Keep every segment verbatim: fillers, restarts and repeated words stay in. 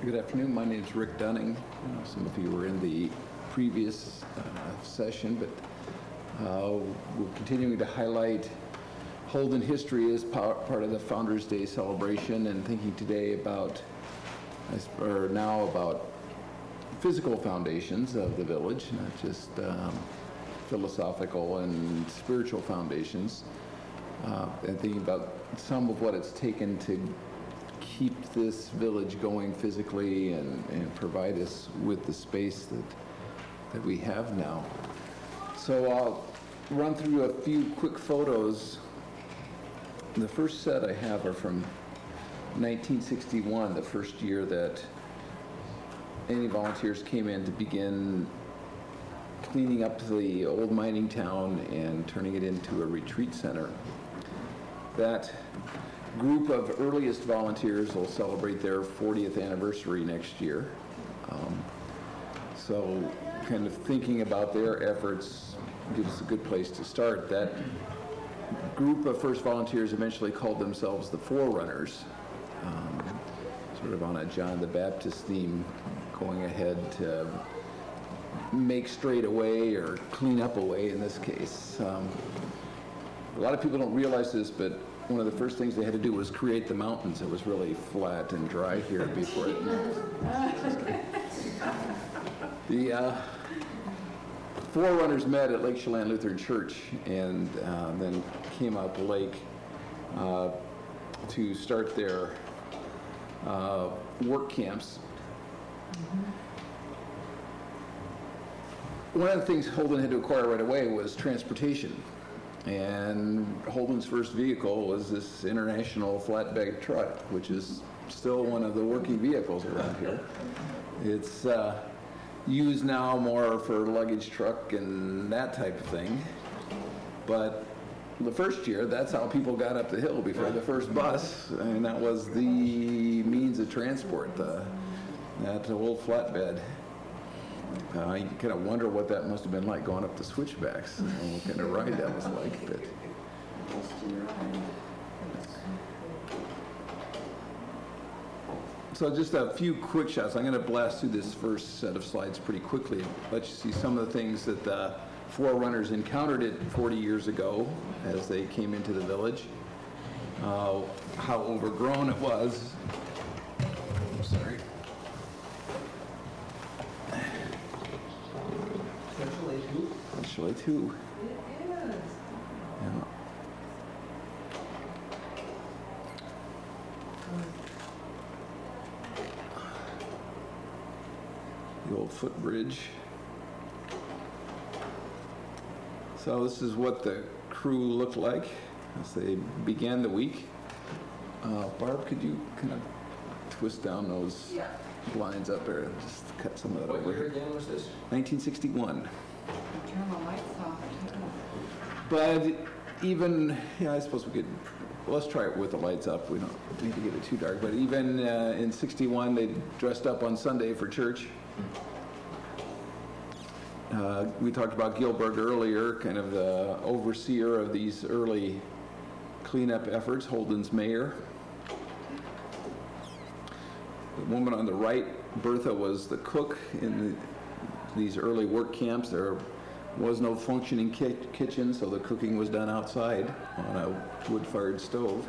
Good afternoon. My name is Rick Dunning. I know some of you were in the previous uh, session, but uh, we're continuing to highlight Holden history as part of the Founders Day celebration, and thinking today about, or now about physical foundations of the village, not just um, philosophical and spiritual foundations, uh, and thinking about some of what it's taken to keep this village going physically and, and provide us with the space that that we have now. So I'll run through a few quick photos. The first set I have are from nineteen sixty-one, the first year that any volunteers came in to begin cleaning up the old mining town and turning it into a retreat center. That group of earliest volunteers will celebrate their fortieth anniversary next year. Um, so kind of thinking about their efforts gives us a good place to start. That group of first volunteers eventually called themselves the Forerunners, um, sort of on a John the Baptist theme, going ahead to make straight a way or clean up a way in this case. Um, a lot of people don't realize this, but one of the first things they had to do was create the mountains. It was really flat and dry here before it. The uh, Forerunners met at Lake Chelan Lutheran Church and uh, then came out the lake uh, to start their uh, work camps. One of the things Holden had to acquire right away was transportation. And Holden's first vehicle was this international flatbed truck, which is still one of the working vehicles around here. It's uh, used now more for luggage truck and that type of thing. But the first year, that's how people got up the hill before the first bus, and that was the means of transport, the, that old flatbed. Uh, you kind of wonder what that must have been like going up the switchbacks, and what kind of ride that was like. But so just a few quick shots. I'm going to blast through this first set of slides pretty quickly, let you see some of the things that the Forerunners encountered it forty years ago as they came into the village, uh, how overgrown it was. I'm sorry. Chalet two. It is. Yeah. The old footbridge. So this is what the crew looked like as they began the week. Uh, Barb, could you kind of twist down those yeah. lines up there and just cut some of that what over? What year again was this? nineteen sixty-one. Turn the lights off. But even, yeah, I suppose we could, well, let's try it with the lights up. We don't need to get it too dark. But even uh, in sixty-one, they dressed up on Sunday for church. Uh, we talked about Gilbert earlier, kind of the overseer of these early cleanup efforts, Holden's mayor. The woman on the right, Bertha, was the cook in the, these early work camps. There was no functioning ki- kitchen, so the cooking was done outside on a wood-fired stove.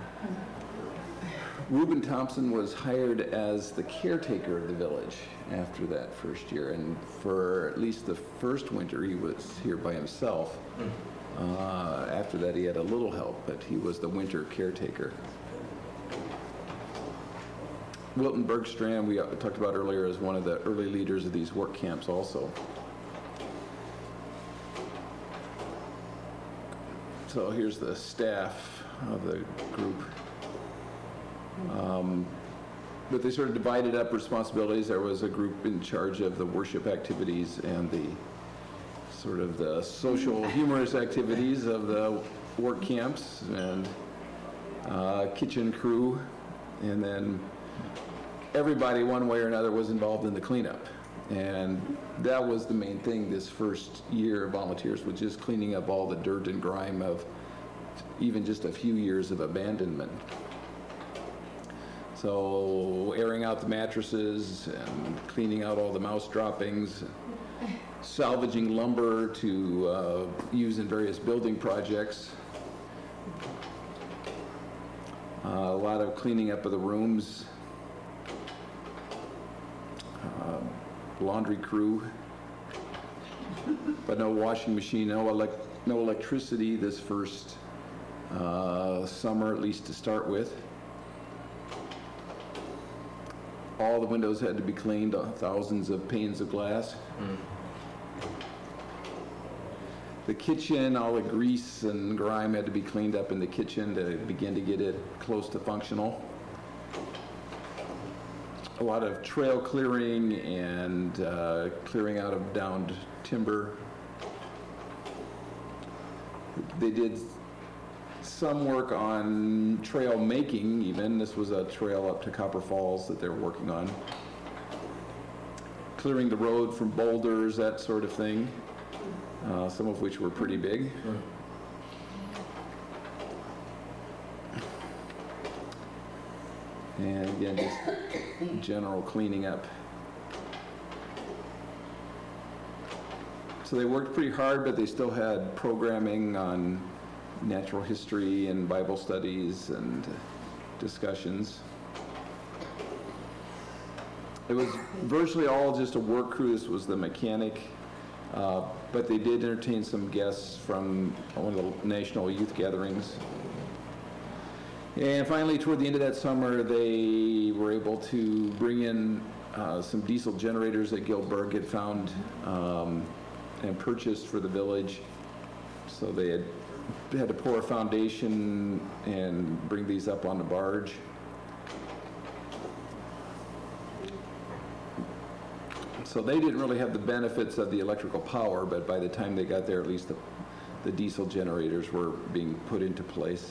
Reuben Thompson was hired as the caretaker of the village after that first year, and for at least the first winter he was here by himself. Uh, after that he had a little help, but he was the winter caretaker. Wilton Bergstrom, we talked about earlier, as one of the early leaders of these work camps also. So here's the staff of the group. Um, but they sort of divided up responsibilities. There was a group in charge of the worship activities and the sort of the social humorous activities of the work camps, and uh, kitchen crew, and then everybody one way or another was involved in the cleanup. And that was the main thing this first year of volunteers, was just cleaning up all the dirt and grime of even just a few years of abandonment. So airing out the mattresses and cleaning out all the mouse droppings, salvaging lumber to uh, use in various building projects. Uh, a lot of cleaning up of the rooms. Uh, laundry crew. But no washing machine, no, elec no electricity this first uh, summer, at least to start with. All the windows had to be cleaned, uh, thousands of panes of glass. Mm. The kitchen, all the grease and grime had to be cleaned up in the kitchen to begin to get it close to functional. A lot of trail clearing and uh, clearing out of downed timber. They did some work on trail making even. This was a trail up to Copper Falls that they were working on. Clearing the road from boulders, that sort of thing, uh, some of which were pretty big. And again, just general cleaning up. So they worked pretty hard, but they still had programming on natural history and Bible studies and discussions. It was virtually all just a work crew. This was the mechanic, uh, but they did entertain some guests from one of the national youth gatherings. And finally, toward the end of that summer, they were able to bring in uh, some diesel generators that Gilberg had found um, and purchased for the village. So they had had to pour a foundation and bring these up on the barge. So they didn't really have the benefits of the electrical power, but by the time they got there, at least the, the diesel generators were being put into place.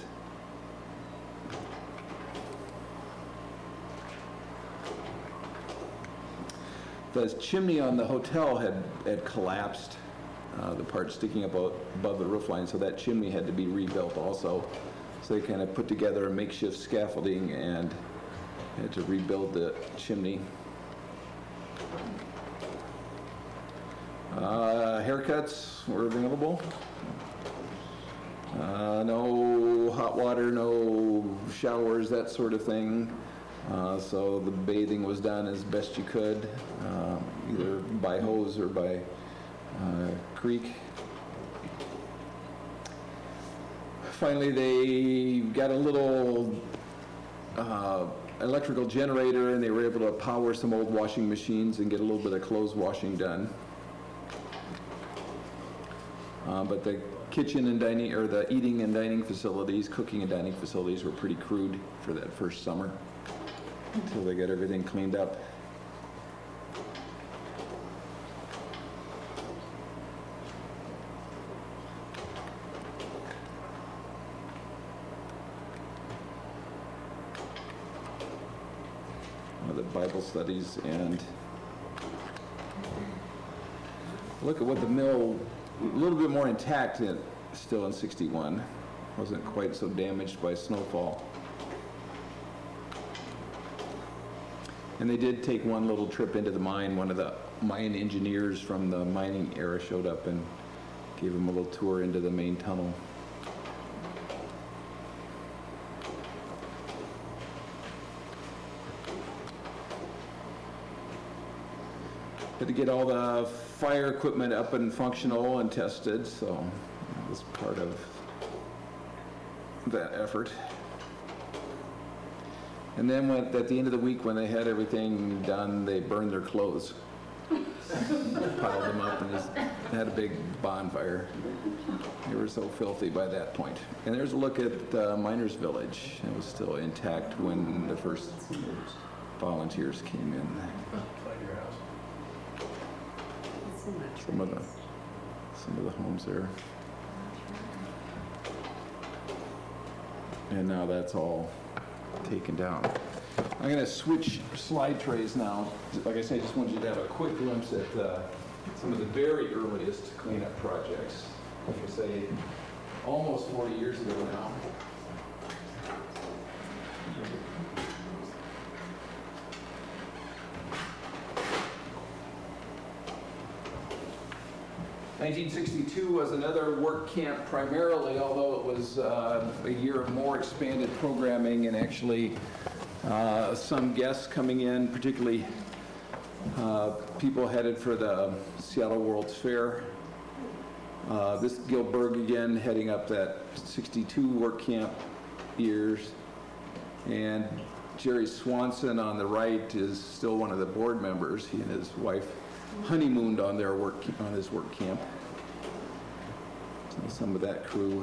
The chimney on the hotel had, had collapsed, uh, the part sticking up above the roof line, so that chimney had to be rebuilt also. So they kind of put together a makeshift scaffolding and had to rebuild the chimney. Uh, haircuts were available. Uh, no hot water, no showers, that sort of thing. Uh, so the bathing was done as best you could, uh, either by hose or by uh, creek. Finally, they got a little uh, electrical generator, and they were able to power some old washing machines and get a little bit of clothes washing done. Uh, but the kitchen and dining, or the eating and dining facilities, cooking and dining facilities were pretty crude for that first summer until they got everything cleaned up. Uh, the Bible studies, and look at what the mill, a little bit more intact in, still in sixty-one. Wasn't quite so damaged by snowfall. And they did take one little trip into the mine. One of the mine engineers from the mining era showed up and gave them a little tour into the main tunnel. Had to get all the fire equipment up and functional and tested, so that was part of that effort. And then when, at the end of the week, when they had everything done, they burned their clothes. Piled them up and just had a big bonfire. They were so filthy by that point. And there's a look at uh, Miners Village. It was still intact when the first volunteers came in. Some of the some of the homes there. And now that's all taken down. I'm going to switch slide trays now. Like I said, I just wanted you to have a quick glimpse at uh, some of the very earliest cleanup projects. Like I say, almost forty years ago now. nineteen sixty-two was another work camp primarily, although it was uh, a year of more expanded programming and actually uh, some guests coming in, particularly uh, people headed for the Seattle World's Fair. Uh, this Gil Berg again heading up that sixty-two work camp years. And Jerry Swanson on the right is still one of the board members. He and his wife honeymooned on their work on his work camp. So some of that crew.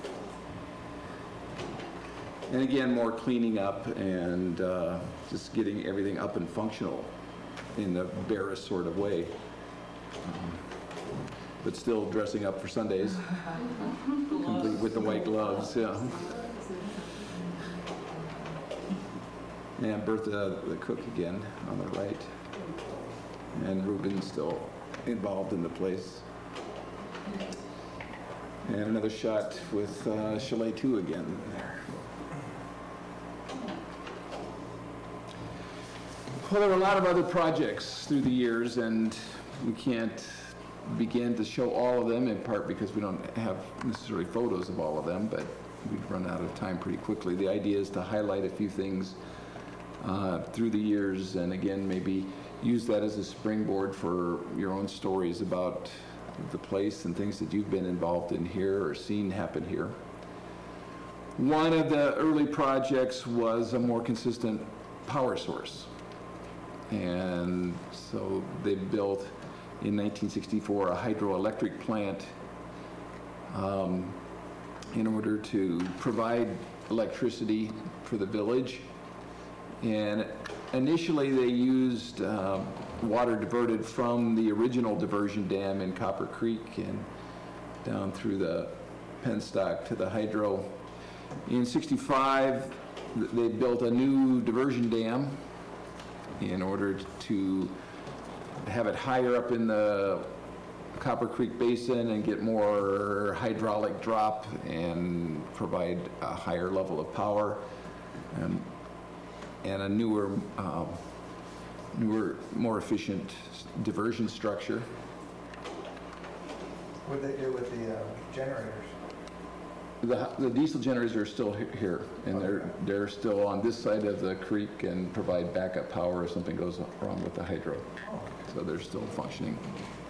And again, more cleaning up and uh, just getting everything up and functional in the barest sort of way. Um, but still dressing up for Sundays, complete with the white gloves, yeah. And Bertha, the cook again, on the right. And Ruben still involved in the place. And another shot with uh, Chalet two again there. Well, there were a lot of other projects through the years, and we can't begin to show all of them, in part because we don't have necessarily photos of all of them, but we'd run out of time pretty quickly. The idea is to highlight a few things uh, through the years, and again, maybe use that as a springboard for your own stories about the place and things that you've been involved in here or seen happen here. One of the early projects was a more consistent power source. And so they built in nineteen sixty-four a hydroelectric plant um, in order to provide electricity for the village. And initially they used uh, water diverted from the original diversion dam in Copper Creek and down through the penstock to the hydro. In sixty-five, they built a new diversion dam in order to have it higher up in the Copper Creek Basin and get more hydraulic drop and provide a higher level of power and, and a newer, uh, newer, more efficient diversion structure. What did they do with the uh, generators? The, the diesel generators are still he- here, and they're they're still on this side of the creek and provide backup power if something goes wrong with the hydro. So they're still functioning.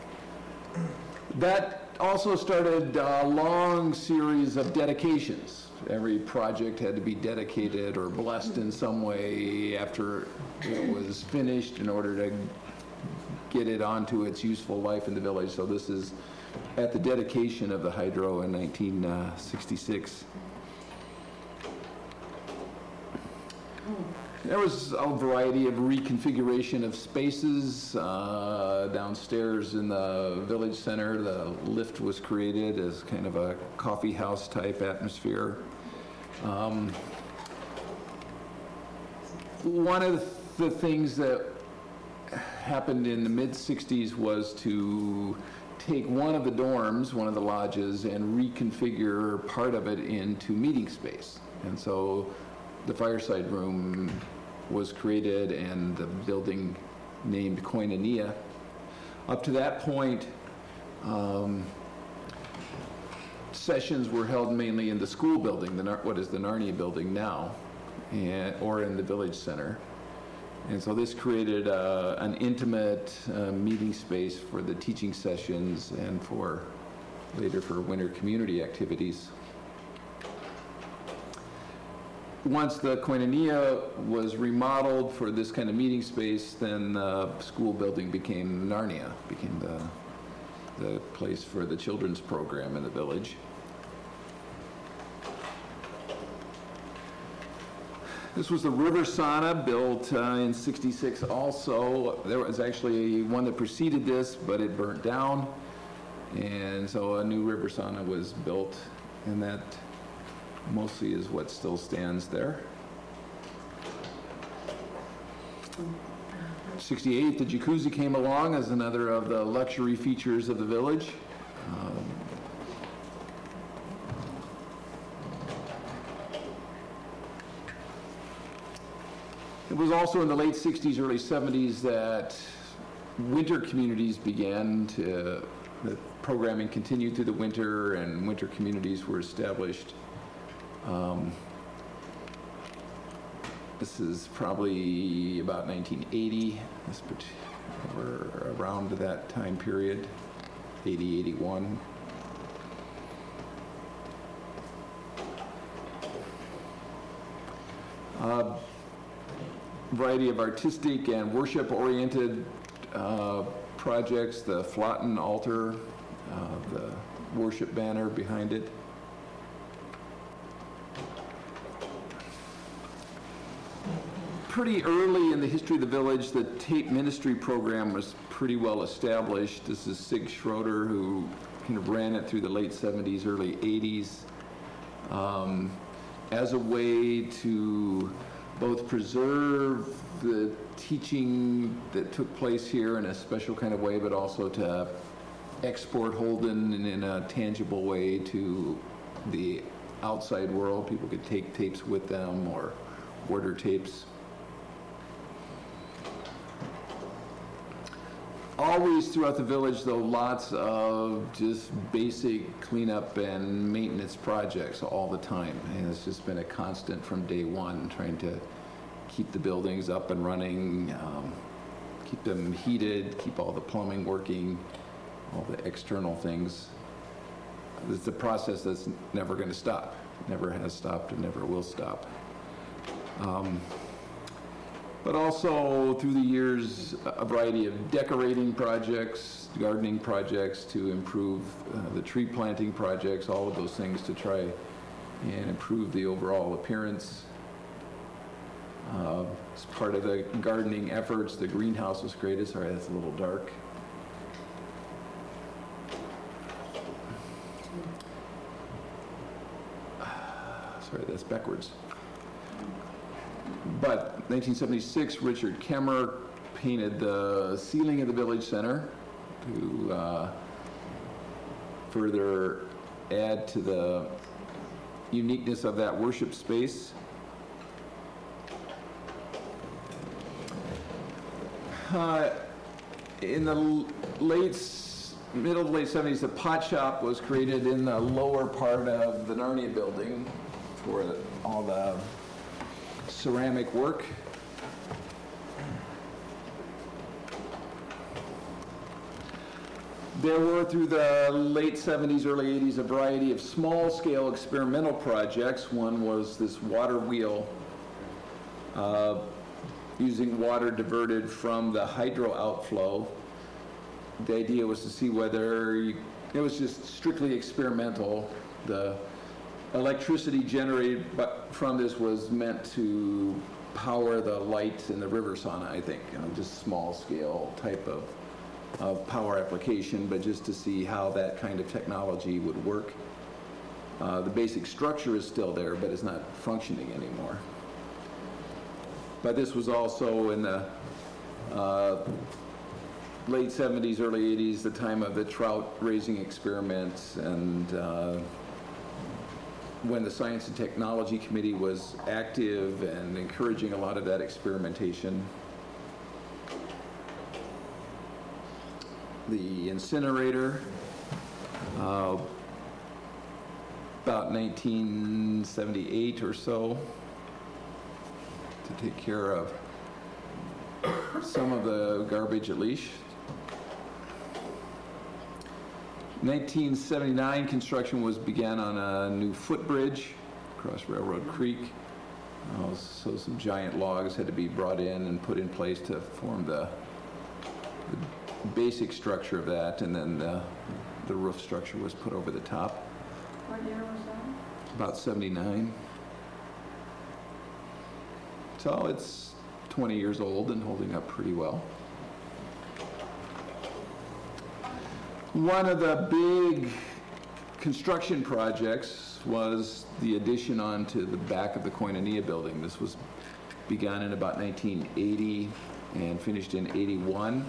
That also started a long series of dedications. Every project had to be dedicated or blessed in some way after it was finished in order to get it onto its useful life in the village. So this is at the dedication of the hydro in nineteen sixty-six. There was a variety of reconfiguration of spaces uh, downstairs in the village center. The lift was created as kind of a coffee house type atmosphere. Um, one of the things that happened in the mid sixties was to take one of the dorms, one of the lodges, and reconfigure part of it into meeting space. And so the fireside room was created and the building named Koinonia. Up to that point, um, sessions were held mainly in the school building, the Nar- what is the Narnia building now, and, or in the village center. And so this created uh, an intimate uh, meeting space for the teaching sessions and for later for winter community activities. Once the Koinonia was remodeled for this kind of meeting space, then the school building became Narnia, became the, the place for the children's program in the village. This was the River Sauna, built uh, in sixty-six also. There was actually one that preceded this, but it burnt down. And so a new River Sauna was built, and that mostly is what still stands there. sixty-eight, the jacuzzi came along as another of the luxury features of the village. Um, It was also in the late sixties, early seventies that winter communities began to, that programming continued through the winter, and winter communities were established. Um, This is probably about nineteen eighty, this part- or around that time period, eighty, eighty-one. Uh, variety of artistic and worship-oriented uh, projects, the Flotten altar, uh, the worship banner behind it. Pretty early in the history of the village, the tape ministry program was pretty well established. This is Sig Schroeder, who kind of ran it through the late seventies, early eighties, um, as a way to both preserve the teaching that took place here in a special kind of way, but also to export Holden in, in a tangible way to the outside world. People could take tapes with them or order tapes. Always throughout the village, though, lots of just basic cleanup and maintenance projects all the time. And it's just been a constant from day one, trying to keep the buildings up and running, um, keep them heated, keep all the plumbing working, all the external things. It's a process that's never going to stop. Never has stopped and never will stop. Um, But also, through the years, a variety of decorating projects, gardening projects to improve uh, the tree planting projects, all of those things to try and improve the overall appearance. Uh, as part of the gardening efforts, the greenhouse was created. Sorry, that's a little dark. Sorry, that's backwards. But nineteen seventy-six, Richard Kemmer painted the ceiling of the village center to uh, further add to the uniqueness of that worship space. Uh, in the l- late, s- middle to late seventies, the pot shop was created in the lower part of the Narnia building for the, all the ceramic work. There were, through the late seventies, early eighties, a variety of small-scale experimental projects. One was this water wheel, uh, using water diverted from the hydro outflow. The idea was to see whether, you, it was just strictly experimental. The electricity generated from this was meant to power the lights in the river sauna, I think, you know, just small-scale type of of power application, but just to see how that kind of technology would work. Uh, the basic structure is still there, but it's not functioning anymore. But this was also in the uh, late seventies, early eighties, the time of the trout raising experiments, and uh, when the Science and Technology Committee was active and encouraging a lot of that experimentation. The incinerator, uh, about nineteen seventy-eight or so, to take care of some of the garbage at least. nineteen seventy-nine, construction was began on a new footbridge across Railroad Creek. Uh, so some giant logs had to be brought in and put in place to form the, the basic structure of that, and then the, the roof structure was put over the top. What year was that? About seventy-nine. So it's twenty years old and holding up pretty well. One of the big construction projects was the addition onto the back of the Koinonia building. This was begun in about nineteen eighty and finished in eighty-one.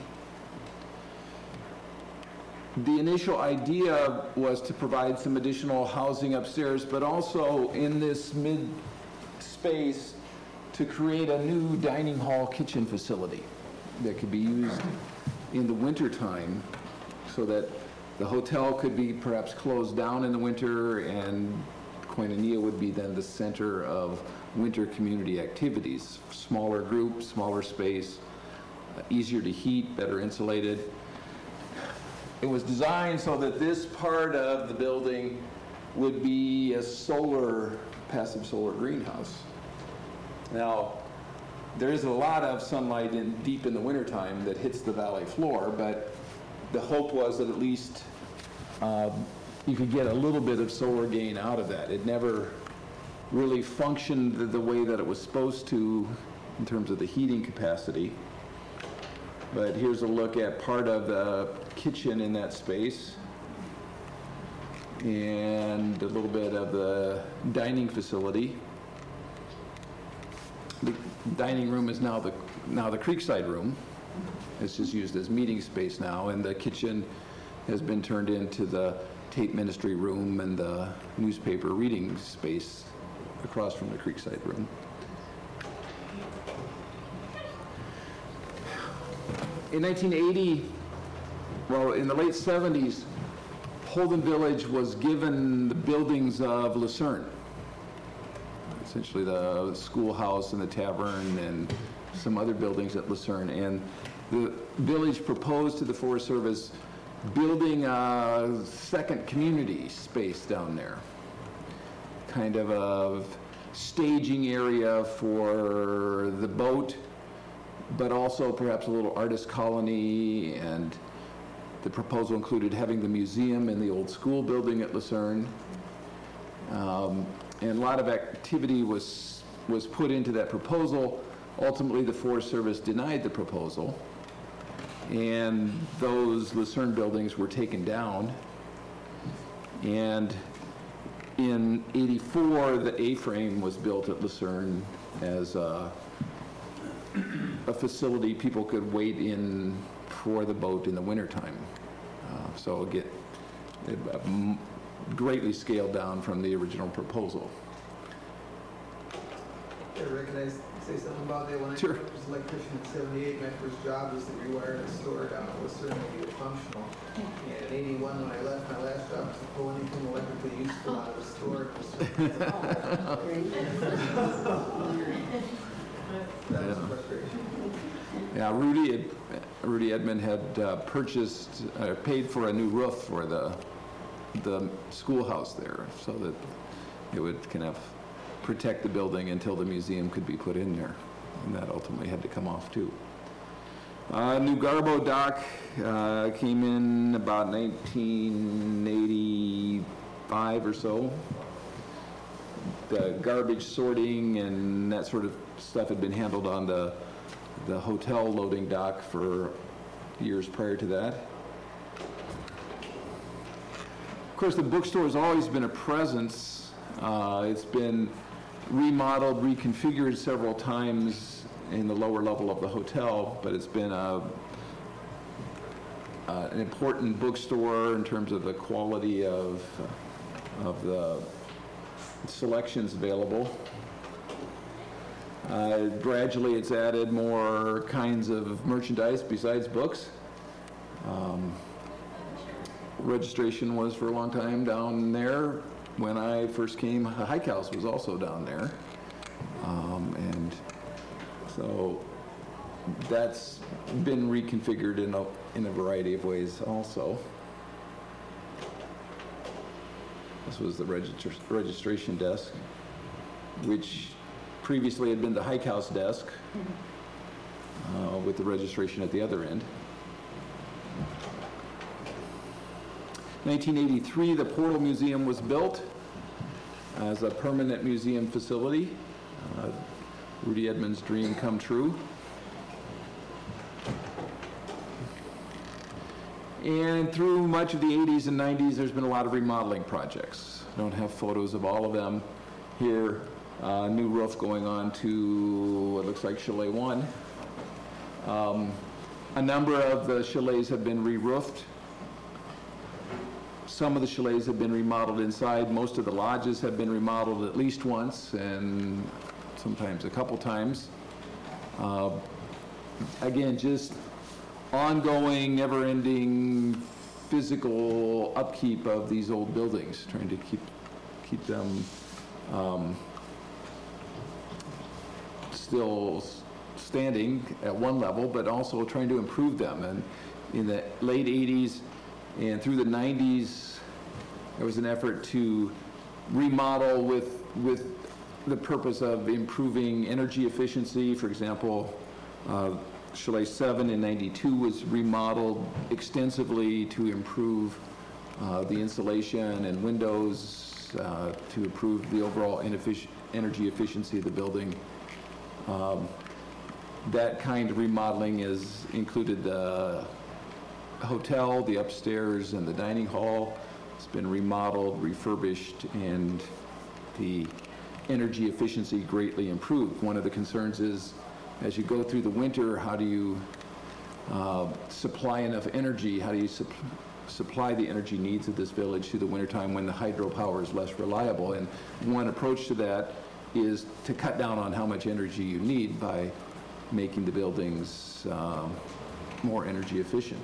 The initial idea was to provide some additional housing upstairs, but also in this mid space to create a new dining hall kitchen facility that could be used in the wintertime, so that the hotel could be perhaps closed down in the winter, and Koinonia would be then the center of winter community activities. Smaller group, smaller space, uh, easier to heat, better insulated. It was designed so that this part of the building would be a solar, passive solar greenhouse. Now, there is a lot of sunlight in, deep in the wintertime that hits the valley floor, but the hope was that at least um, you could get a little bit of solar gain out of that. It never really functioned the, the way that it was supposed to in terms of the heating capacity. But here's a look at part of the kitchen in that space, and a little bit of the dining facility. The dining room is now the now the Creekside room. It's just used as meeting space now, and the kitchen has been turned into the Tate Ministry room and the newspaper reading space across from the Creekside room. In nineteen eighty, well, in the late seventies, Holden Village was given the buildings of Lucerne. Essentially the schoolhouse and the tavern and some other buildings at Lucerne. And the village proposed to the Forest Service building a second community space down there. Kind of a staging area for the boat, but also perhaps a little artist colony, and the proposal included having the museum in the old school building at Lucerne. Um, and a lot of activity was, was put into that proposal. Ultimately, the Forest Service denied the proposal, and those Lucerne buildings were taken down. And in eighty-four, the A-frame was built at Lucerne as a a facility people could wait in for the boat in the wintertime. Uh, so again, it, uh, m- greatly scaled down from the original proposal. Yeah, Rick, can I s- say something about that? When I Sure. was an electrician in seventy-eight, my first job was to rewire the store down at Lucerne to make it functional. And in eighty-one, when I left my last job, was to pull anything electrically useful out of the store at Lucerne. That was a Yeah. frustration. Yeah, Rudy, had- Rudy Edmond had uh, purchased, uh, paid for a new roof for the, the schoolhouse there, so that it would kind of protect the building until the museum could be put in there. And that ultimately had to come off too. Uh, New Garbo dock uh, came in about nineteen eighty-five or so. The garbage sorting and that sort of stuff had been handled on the, the hotel loading dock for years prior to that. Of course, the bookstore has always been a presence. Uh, it's been remodeled, reconfigured several times in the lower level of the hotel, but it's been a, uh, an important bookstore in terms of the quality of, of the selections available. Uh, gradually, it's added more kinds of merchandise besides books. Um, registration was for a long time down there. When I first came, the Hike House was also down there. Um, and so that's been reconfigured in a, in a variety of ways also. This was the register, registration desk, which previously had been the Hike House desk, uh, with the registration at the other end. nineteen eighty-three, the Portal Museum was built as a permanent museum facility. Uh, Rudy Edmond's dream come true. And through much of the eighties and nineties, there's been a lot of remodeling projects. I don't have photos of all of them here. Uh, new roof going on to what looks like Chalet One. Um, a number of the chalets have been re-roofed. Some of the chalets have been remodeled inside. Most of the lodges have been remodeled at least once, and sometimes a couple times. Uh, again, just ongoing, never-ending physical upkeep of these old buildings, trying to keep, keep them um, still standing at one level, but also trying to improve them. And in the late eighties and through the nineties, there was an effort to remodel with, with the purpose of improving energy efficiency. For example, uh, Chalet seven in ninety-two was remodeled extensively to improve uh, the insulation and windows, uh, to improve the overall ineffic- energy efficiency of the building. Um, that kind of remodeling is included the hotel, the upstairs, and the dining hall. It's been remodeled, refurbished, and the energy efficiency greatly improved. One of the concerns is, as you go through the winter, how do you uh, supply enough energy? How do you sup- supply the energy needs of this village through the wintertime when the hydropower is less reliable? And one approach to that is to cut down on how much energy you need by making the buildings uh, more energy efficient.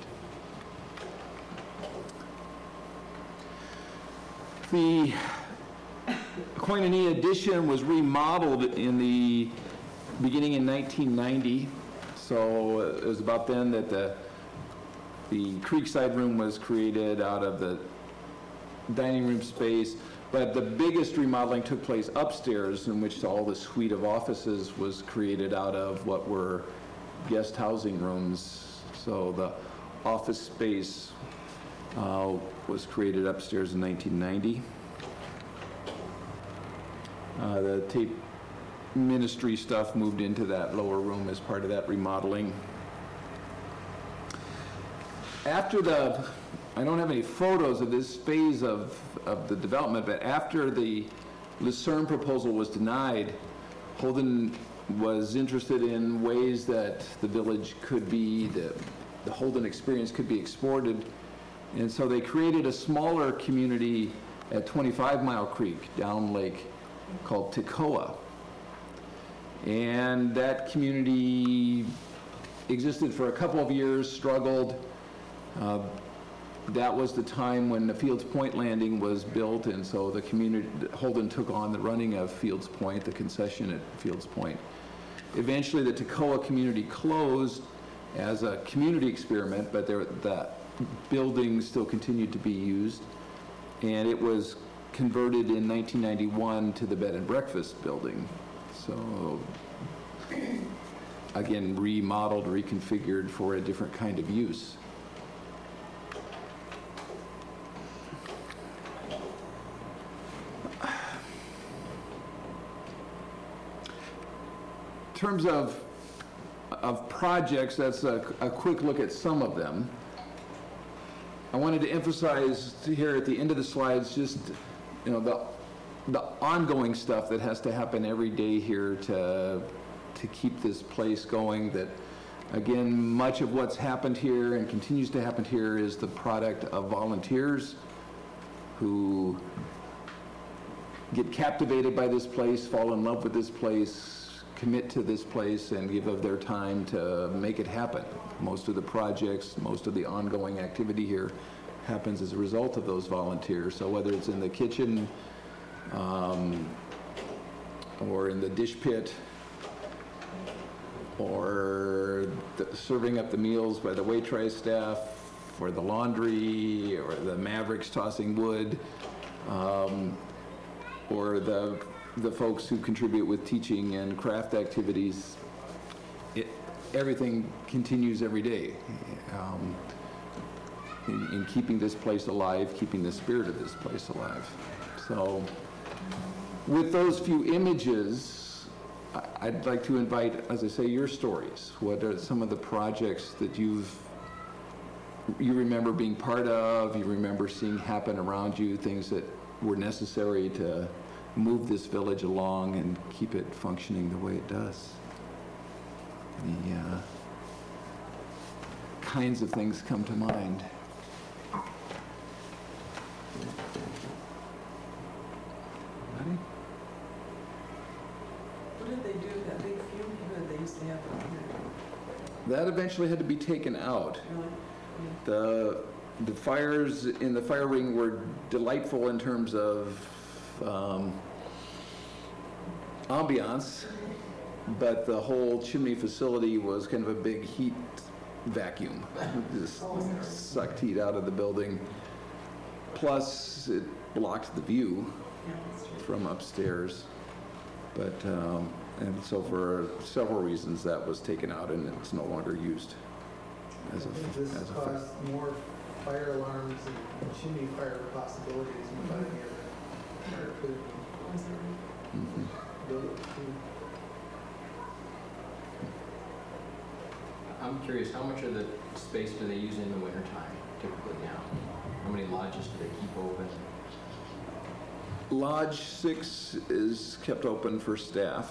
The Koinonia addition was remodeled in the beginning in nineteen ninety, so it was about then that the the Creekside room was created out of the dining room space, but the biggest remodeling took place upstairs, in which all the suite of offices was created out of what were guest housing rooms. So the office space uh, was created upstairs in nineteen ninety. Uh, the tape ministry stuff moved into that lower room as part of that remodeling. After the, I don't have any photos of this phase of, of the development, but after the Lucerne proposal was denied, Holden was interested in ways that the village could be, the, the Holden experience could be exported. And so they created a smaller community at twenty-five Mile Creek, down lake, called Tekoa. And that community existed for a couple of years, struggled. Uh, that was the time when the Fields Point landing was built, and so the community, Holden took on the running of Fields Point, the concession at Fields Point. Eventually, the Tekoa community closed as a community experiment, but there, that building still continued to be used, and it was converted in nineteen ninety-one to the bed and breakfast building. So, again, remodeled, reconfigured for a different kind of use. In terms of, of projects, that's a, a quick look at some of them. I wanted to emphasize here at the end of the slides just, you know, the the ongoing stuff that has to happen every day here to to keep this place going. That, again, much of what's happened here and continues to happen here is the product of volunteers who get captivated by this place, fall in love with this place, commit to this place, and give of their time to make it happen. Most of the projects, most of the ongoing activity here happens as a result of those volunteers. So whether it's in the kitchen, um, or in the dish pit, or the, serving up the meals by the waitress staff, or the laundry, or the Mavericks tossing wood, um, or the the folks who contribute with teaching and craft activities, it, everything continues every day um, in, in keeping this place alive, keeping the spirit of this place alive. So with those few images, I, I'd like to invite, as I say, your stories. What are some of the projects that you've you remember being part of, you remember seeing happen around you, things that were necessary to move this village along and keep it functioning the way it does? The uh, kinds of things come to mind. Ready? What did they do, that big fume hood they used to have up here? That eventually had to be taken out. Really? The the fires in the fire ring were delightful in terms of um, ambiance, but the whole chimney facility was kind of a big heat vacuum. Just sucked heat out of the building. Plus, it blocked the view from upstairs. But, um, and so for several reasons, that was taken out and it's no longer used as a, This as a caused more fire alarms and chimney fire possibilities in the year than there could be. Mhm. Those two. I'm curious, how much of the space do they use in the wintertime typically now? How many lodges do they keep open? Lodge six is kept open for staff.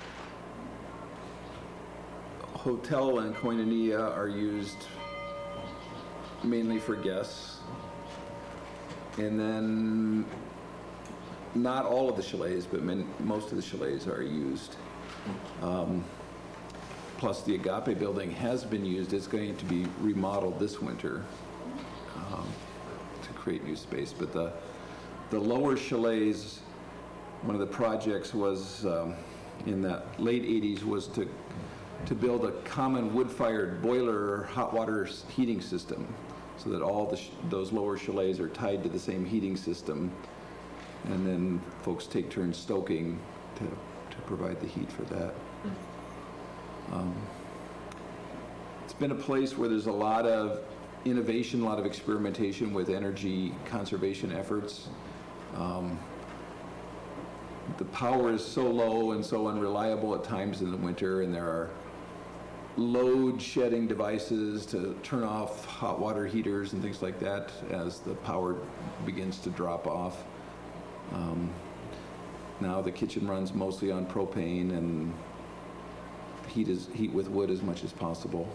Hotel and Koinonia are used mainly for guests. And then not all of the chalets, but min- most of the chalets are used. Um, plus the Agape building has been used. It's going to be remodeled this winter um, to create new space. But the The lower chalets, one of the projects was, um, in the late eighties, was to, to build a common wood-fired boiler hot water s- heating system so that all the sh- those lower chalets are tied to the same heating system. And then folks take turns stoking to, to provide the heat for that. Um, It's been a place where there's a lot of innovation, a lot of experimentation with energy conservation efforts. Um, the power is so low and so unreliable at times in the winter, and there are load shedding devices to turn off hot water heaters and things like that as the power begins to drop off. Um, now the kitchen runs mostly on propane and heat is heat with wood as much as possible.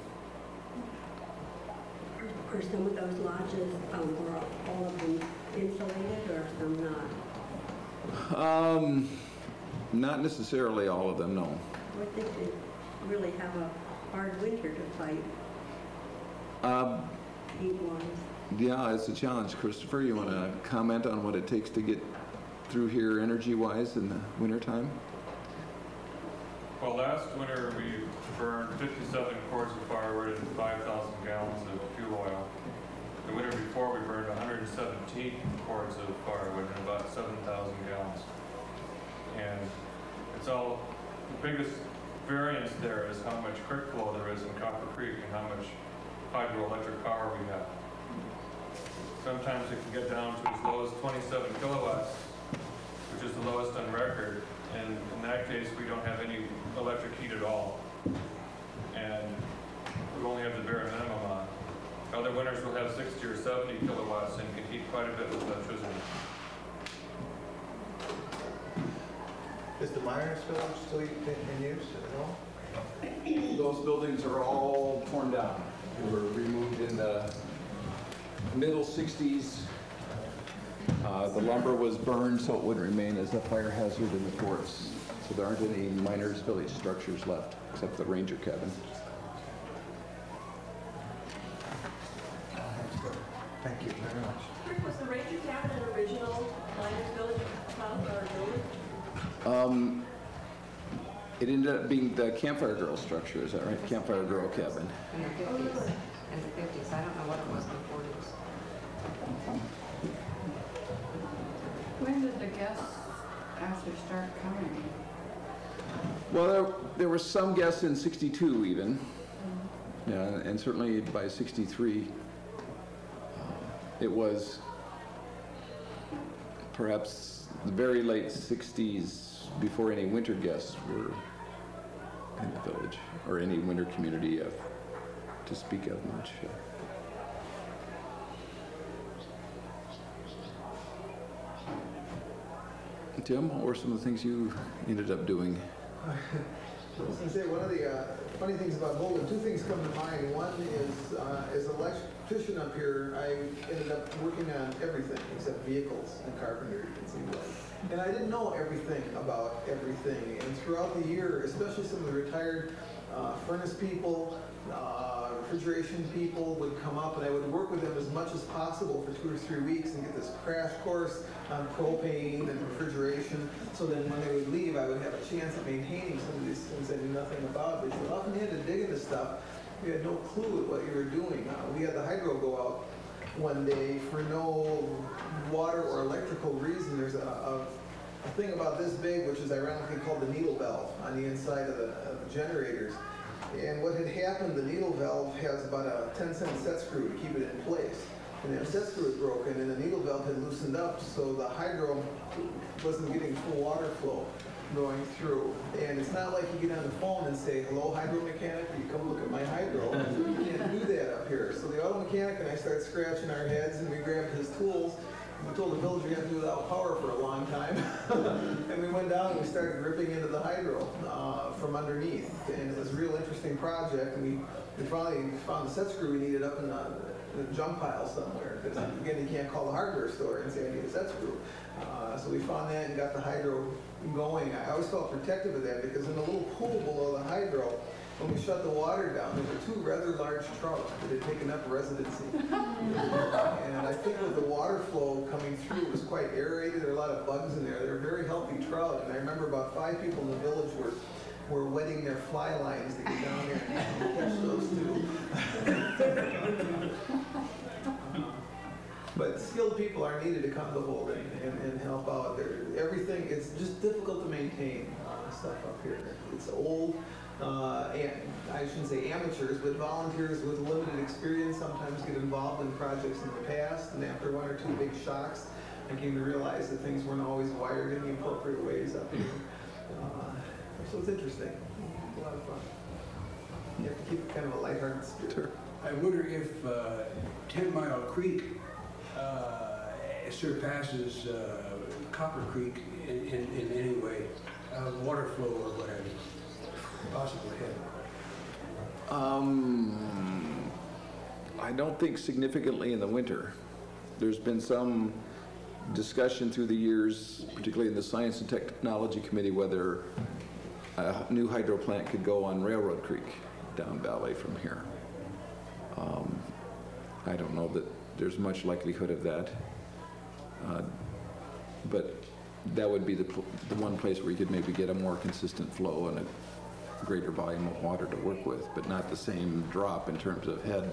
Are some of those lodges, um, were all of them insulated or some not? Um, not necessarily all of them, no. I would think they really have a hard winter to fight Um, heat-wise. Yeah, it's a challenge. Christopher, you want to comment on what it takes to get through here energy-wise in the wintertime? Well, last winter we burned fifty-seven quarts of firewood and five thousand gallons of fuel oil. The winter before we burned one hundred seventeen quarts of firewood and about seven thousand gallons. And it's all, the biggest variance there is how much creek flow there is in Copper Creek and how much hydroelectric power we have. Sometimes it can get down to as low as twenty-seven kilowatts, which is the lowest on record. And in that case, we don't have any electric heat at all. And we only have the bare minimum on. Other winters will have sixty or seventy kilowatts and can heat quite a bit with electricity. Is the Myers Village still in in use at all? Those buildings are all torn down. They were removed in the middle sixties. Uh, the lumber was burned so it wouldn't remain as a fire hazard in the forest. So there aren't any Miners Village structures left except the ranger cabin. Thank you very much. Rick, was the Ranger Cabin an original Miners Village house or building? Um, it ended up being the Campfire Girl structure, is that right? Campfire Girl cabin. In the fifties, in the fifties, I don't know what it was in the forties. When did the guests actually start coming? Well, there, there were some guests in sixty-two even. Yeah, and certainly by sixty-three, it was perhaps the very late sixties before any winter guests were in the village, or any winter community of, to speak of much. Tim, what were some of the things you ended up doing? I was going to say, one of the uh, funny things about Holden, two things come to mind. One is, uh, is elect- competition up here, I ended up working on everything except vehicles and carpentry, it seemed like. And I didn't know everything about everything. And throughout the year, especially some of the retired uh, furnace people, uh, refrigeration people would come up, and I would work with them as much as possible for two or three weeks and get this crash course on propane and refrigeration. So then when they would leave, I would have a chance at maintaining some of these things I knew nothing about. But you often had to dig into stuff. You had no clue what you were doing. Uh, we had the hydro go out one day for no water or electrical reason. There's a, a, a thing about this big, which is ironically called the needle valve on the inside of the, of the generators. And what had happened, the needle valve has about a ten cent set screw to keep it in place. And that set screw was broken and the needle valve had loosened up, so the hydro wasn't getting full water flow going through. And it's not like you get on the phone and say, hello, hydro mechanic, you come look at my hydro. You can't do that up here. So the auto mechanic and I started scratching our heads, and we grabbed his tools. We told the village we had to do without power for a long time. And we went down and we started ripping into the hydro uh, from underneath. And it was a real interesting project. And we, we finally found the set screw we needed up in the, the junk pile somewhere. Because again, you can't call the hardware store and say I need a set screw. Uh, so we found that and got the hydro going. I always felt protective of that because in the little pool below the hydro, when we shut the water down, there were two rather large trout that had taken up residency. And I think with the water flow coming through, it was quite aerated. There were a lot of bugs in there. They were very healthy trout. And I remember about five people in the village were, were wetting their fly lines to get down there and catch those two. But skilled people are needed to come to Holden and, and help out. There, everything, it's just difficult to maintain uh, stuff up here. It's old. Uh, and I shouldn't say amateurs, but volunteers with limited experience sometimes get involved in projects in the past, and after one or two big shocks, I came to realize that things weren't always wired in the appropriate ways up here. Uh, so it's interesting. It's a lot of fun. You have to keep kind of a lighthearted spirit. Sure. I wonder if uh, Ten Mile Creek uh, surpasses uh, Copper Creek in, in, in any way, uh, water flow or whatever. Possibly, yeah. Um, I don't think significantly in the winter. There's been some discussion through the years, particularly in the Science and Technology Committee, whether a new hydro plant could go on Railroad Creek down valley from here. Um, I don't know that there's much likelihood of that, uh, but that would be the, pl- the one place where you could maybe get a more consistent flow and a greater volume of water to work with, but not the same drop in terms of head.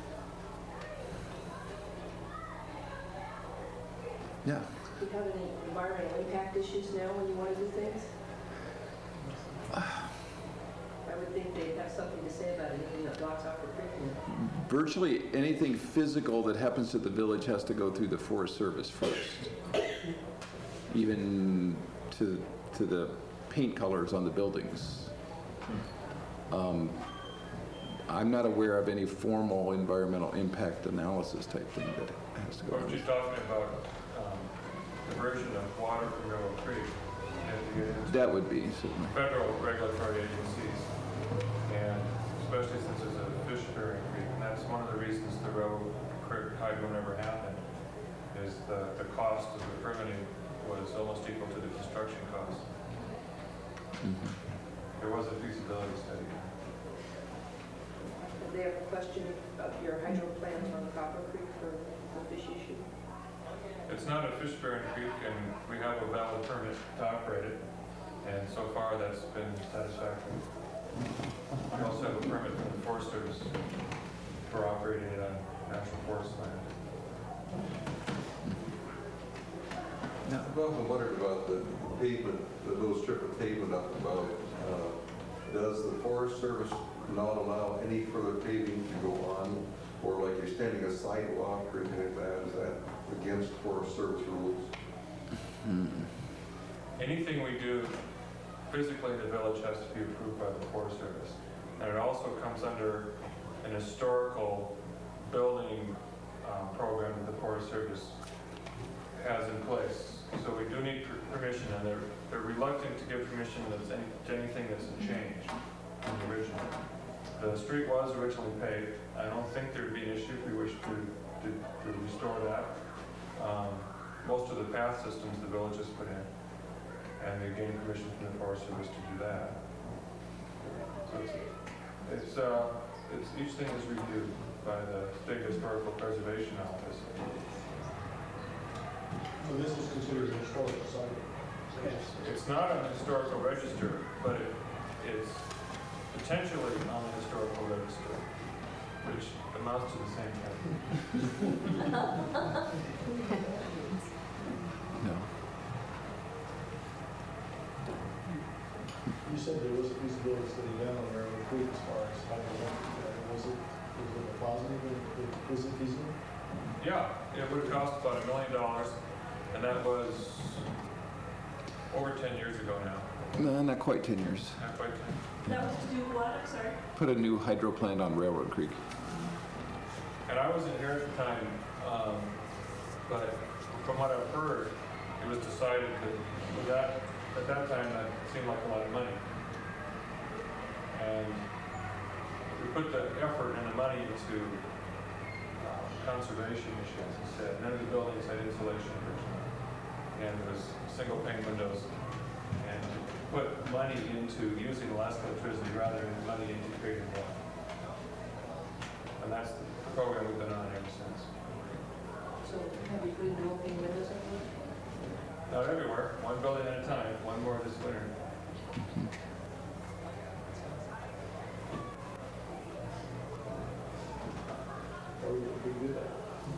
Yeah. Do you have any environmental impact issues now when you want to do things? I would think they'd have something to say about anything that blocks off the creek. Virtually anything physical that happens to the village has to go through the Forest Service first. Even to, to the paint colors on the buildings. Um, I'm not aware of any formal environmental impact analysis type thing that has to go Or on. if you're talking about um, diversion of water from Railroad Creek, you have to get into That would be certainly. federal regulatory agencies, and especially since it's a fish-bearing creek, and that's one of the reasons the Railroad Creek hydro never happened, is the, the cost of the permitting was almost equal to the construction cost. Mhm. There was a feasibility study. Did they ever question of your hydro plans on Copper Creek for the fish issue? It's not a fish-bearing creek, and we have a valid permit to operate it, and so far that's been satisfactory. We also have a permit from the Forest Service for operating it on national forest land. No. I've often wondered about the pavement, the little strip of pavement up above it. Uh, Does the Forest Service not allow any further paving to go on? Or like extending a sidewalk or anything like that? Is that against Forest Service rules? Hmm. Anything we do physically, the village has to be approved by the Forest Service. And it also comes under an historical building um, program that the Forest Service has in place. So we do need per- permission, and they're, they're reluctant to give permission that's any, to anything that's a change from the original. The street was originally paved. I don't think there'd be an issue if we wish to, to, to restore that. Um, most of the path systems the village has put in, and they gained permission from the Forest Service to do that. So it's, it's, uh, it's, each thing is reviewed by the State Historical Preservation Office. So this is considered a historical site? It's not on the historical register, but it, it's potentially on the historical register, which amounts to the same thing. No. You said there was a feasibility study done on Railroad Creek as far as how to work that. Was it, was it a positive, was it feasible? Yeah, it would have cost about a million dollars, and that was over ten years ago now. No, not quite ten years. Not quite ten. That was to do what, I'm sorry? Put a new hydro plant on Railroad Creek. And I wasn't here at the time, um, but from what I've heard, it was decided that, with that at that time, that seemed like a lot of money. And we put the effort and the money into uh, conservation issues instead. None of the buildings had insulation originally, and it was single pane windows. And put money into using less electricity rather than money into creating more. And that's the program we've been on ever since. So have you put in no pane windows everywhere? Not everywhere, one building at a time, one more this winter. Or we we do that?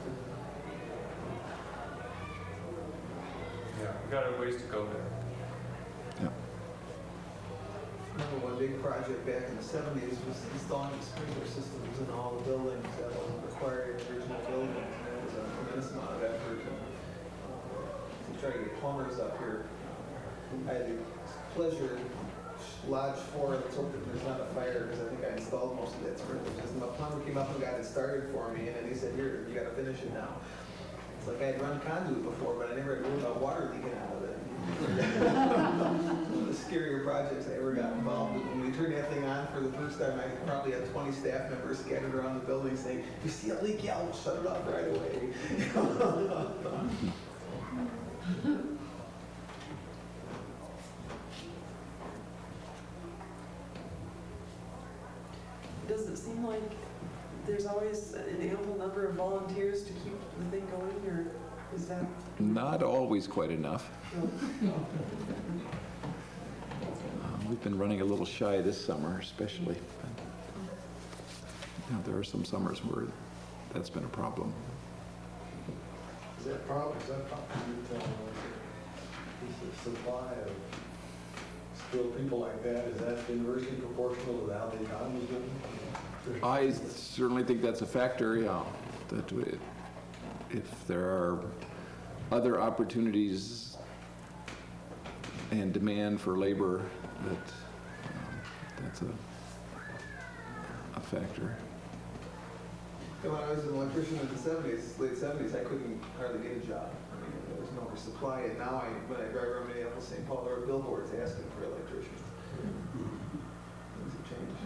Yeah, we got a ways to go there. Yeah. Remember one big project back in the seventies was installing sprinkler systems in all the buildings that wasn't required in original buildings. And that was a tremendous amount of effort and, uh, to try to get plumbers up here. I had the pleasure in Lodge four, let's hope that there's not a fire, because I think I installed most of that sprinkler system. A plumber came up and got it started for me, and then he said, here, you gotta finish it now. It's like I'd run conduit before, but I never had worried about water leaking out of it. One of the scarier projects I ever got involved in. When we turned that thing on for the first time, I probably had twenty staff members scattered around the building saying, if you see a leak, yeah, we'll shut it off right away. Does it seem like there's always an ample number of volunteers to keep the thing going, or is that? Not always quite enough. No. Uh, We've been running a little shy this summer, especially. You know, there are some summers where that's been a problem. Is that problem, is that problem you tell me, is the supply of skilled people like that, is that inversely proportional to how the economy is doing? I certainly think that's a factor, yeah, that it- if there are other opportunities and demand for labor, that um, that's a, a factor. And when I was an electrician in the seventies, late seventies, I couldn't hardly get a job. I mean, there was no oversupply, and now I, when I drive around Minneapolis, Saint Paul, there are billboards asking for electricians. Things have changed.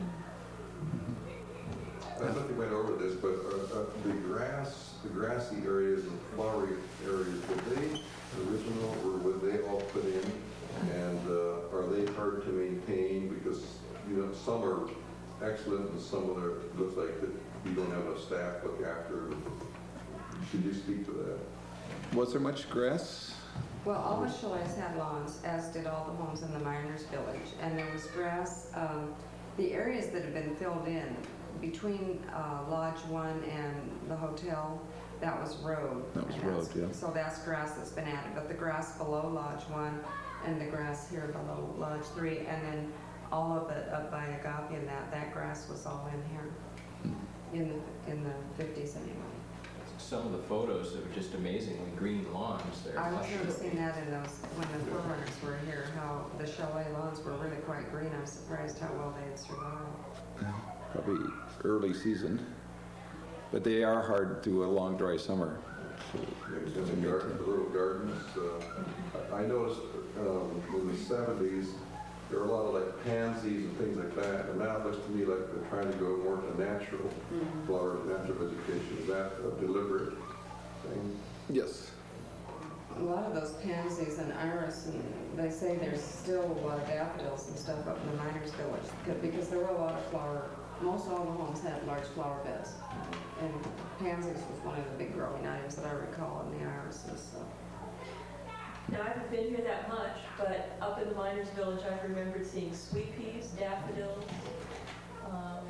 I don't know if you went over this, but uh, uh, the grass, the grassy areas and flowery areas, were they original or were they all put in? And uh, are they hard to maintain? Because, you know, some are excellent and some of them looks like that you don't have enough staff to look after. Should you speak to that? Was there much grass? Well, all the chalets had lawns, as did all the homes in the Miners Village, and there was grass. Um, the areas that have been filled in between uh, Lodge One and the hotel, that was road. That was And road, that's- yeah. So that's grass that's been added, but the grass below Lodge One and the grass here below Lodge Three, and then all of it up by Agape and that, that grass was all in here in the, in the fifties anyway. Some of the photos are just amazingly green lawns there. I was noticing that in those, when the forerunners were here, how the chalet lawns were really quite green. I was surprised how well they had survived. Probably early season, but they are hard through a long, dry summer. And the garden, the little gardens, uh, I I noticed um, in the seventies, there were a lot of like pansies and things like it back, and now it looks to me like they're trying to go more to natural flowers, natural vegetation. Is that a deliberate thing? Yes. A lot of those pansies and iris, and they say there's still a lot of daffodils and stuff up in the miners' village, c- because there were a lot of flower, most all the homes had large flower beds. And pansies was one of the big growing items that I recall in the irises, so. Now, I haven't been here that much, but up in the miners' village, I've remembered seeing sweet peas, daffodils. Um,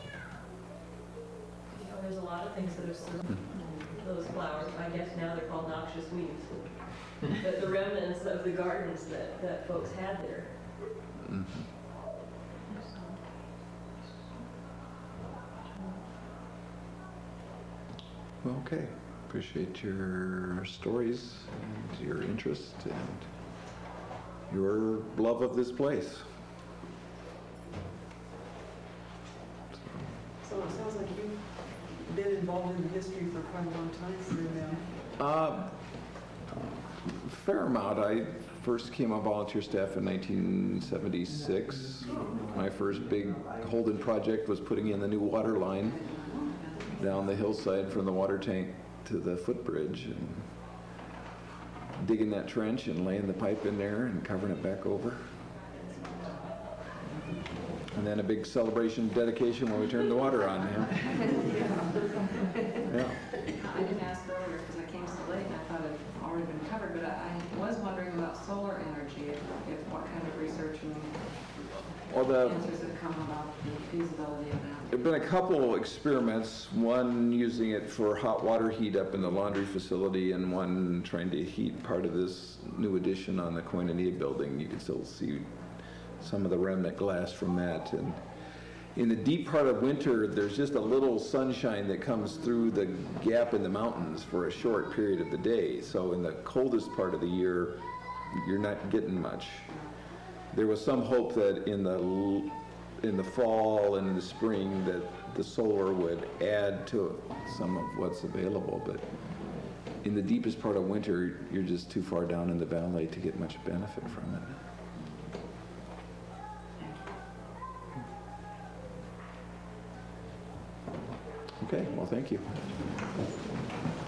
you know, there's a lot of things that are sort of those flowers. I guess now they're called noxious weeds. But the remnants of the gardens that, that folks had there. Mhm. Well, okay. Appreciate your stories and your interest and your love of this place. So it sounds like you've been involved in the history for quite a long time through them. Uh, fair amount. I first came on volunteer staff in nineteen seventy-six. My first big Holden project was putting in the new water line down the hillside from the water tank to the footbridge, and digging that trench and laying the pipe in there and covering it back over. And then a big celebration dedication when we turned the water on. Yeah. Yeah. I didn't ask earlier because I came so late and I thought it had already been covered, but I I was wondering about solar energy, if, if what kind of research and Well, the answers have come about the feasibility of that. There have been a couple experiments, one using it for hot water heat up in the laundry facility and one trying to heat part of this new addition on the Koinonia building. You can still see some of the remnant glass from that. And in the deep part of winter, there's just a little sunshine that comes through the gap in the mountains for a short period of the day. So in the coldest part of the year, you're not getting much. There was some hope that in the l- in the fall and in the spring that the solar would add to some of what's available, but in the deepest part of winter, you're just too far down in the valley to get much benefit from it. Okay, well, thank you.